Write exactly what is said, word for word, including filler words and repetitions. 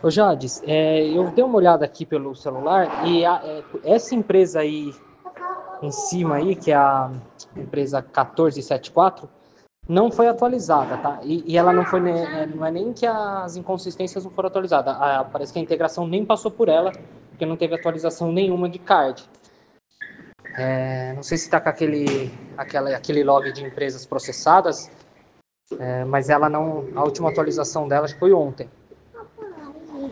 Ô Jades, é, eu dei uma olhada aqui pelo celular e a- é, essa empresa aí em cima aí, que é a empresa um quatro sete quatro, não foi atualizada, tá? E, e ela não foi, ne- é, não é nem que as inconsistências não foram atualizadas. Ah, parece que a integração nem passou por ela, porque não teve atualização nenhuma de card. É, não sei se está com aquele, aquela, aquele log de empresas processadas, é, mas ela não, a última atualização dela acho que foi ontem.